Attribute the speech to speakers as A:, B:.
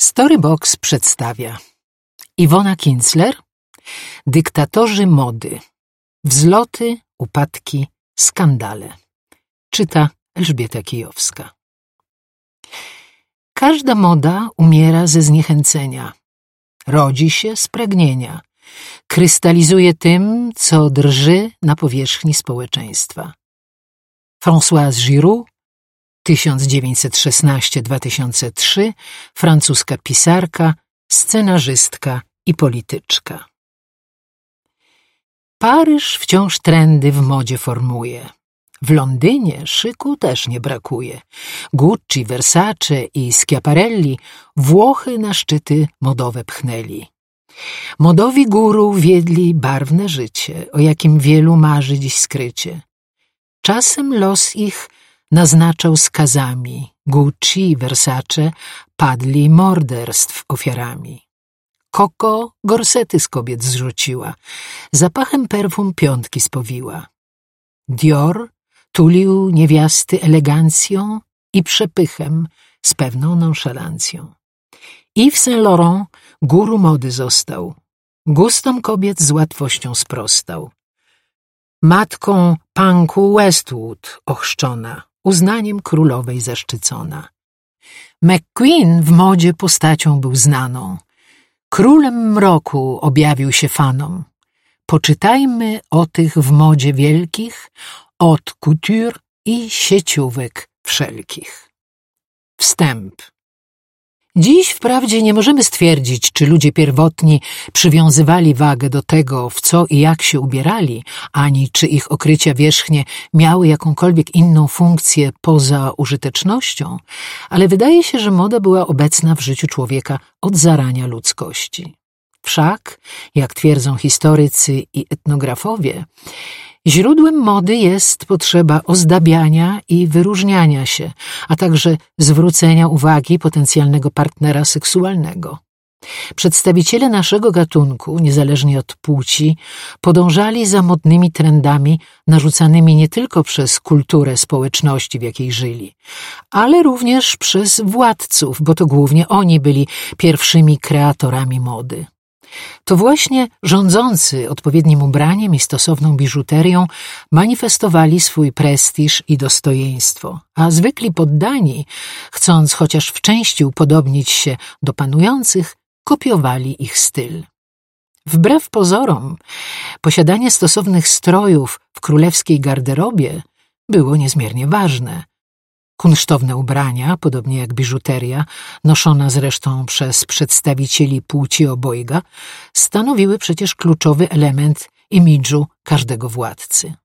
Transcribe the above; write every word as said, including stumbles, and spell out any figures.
A: Storybox przedstawia Iwona Kinzler, Dyktatorzy mody. Wzloty, upadki, skandale. Czyta Elżbieta Kijowska. Każda moda umiera ze zniechęcenia. Rodzi się z pragnienia. Krystalizuje tym, co drży na powierzchni społeczeństwa. Françoise Giroud, tysiąc dziewięćset szesnaście do dwa tysiące trzy, francuska pisarka, scenarzystka i polityczka. Paryż wciąż trendy w modzie formuje. W Londynie szyku też nie brakuje. Gucci, Versace i Schiaparelli Włochy na szczyty modowe pchnęli. Modowi guru wiedli barwne życie, o jakim wielu marzy dziś skrycie. Czasem los ich naznaczał skazami. Gucci i Versace padli morderstw ofiarami. Coco gorsety z kobiet zrzuciła, zapachem perfum piątki spowiła. Dior tulił niewiasty elegancją i przepychem z pewną nonszalancją. Yves Saint Laurent guru mody został, gustom kobiet z łatwością sprostał. Matką punku Westwood ochrzczona, uznaniem królowej zaszczycona. McQueen w modzie postacią był znaną. Królem mroku objawił się fanom. Poczytajmy o tych w modzie wielkich, od couture i sieciówek wszelkich. Wstęp. Dziś wprawdzie nie możemy stwierdzić, czy ludzie pierwotni przywiązywali wagę do tego, w co i jak się ubierali, ani czy ich okrycia wierzchnie miały jakąkolwiek inną funkcję poza użytecznością, ale wydaje się, że moda była obecna w życiu człowieka od zarania ludzkości. Wszak, jak twierdzą historycy i etnografowie, źródłem mody jest potrzeba ozdabiania i wyróżniania się, a także zwrócenia uwagi potencjalnego partnera seksualnego. Przedstawiciele naszego gatunku, niezależnie od płci, podążali za modnymi trendami narzucanymi nie tylko przez kulturę społeczności, w jakiej żyli, ale również przez władców, bo to głównie oni byli pierwszymi kreatorami mody. To właśnie rządzący odpowiednim ubraniem i stosowną biżuterią manifestowali swój prestiż i dostojeństwo, a zwykli poddani, chcąc chociaż w części upodobnić się do panujących, kopiowali ich styl. Wbrew pozorom, posiadanie stosownych strojów w królewskiej garderobie było niezmiernie ważne. Kunsztowne ubrania, podobnie jak biżuteria, noszona zresztą przez przedstawicieli płci obojga, stanowiły przecież kluczowy element imidżu każdego władcy.